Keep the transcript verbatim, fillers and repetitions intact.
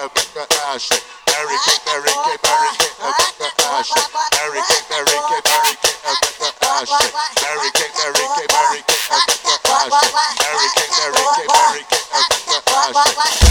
barricade, barricade, barricade, barricade, barricade, barricade, barricade, barricade, barricade, barricade, barricade, barricade, barricade, barricade, barricade,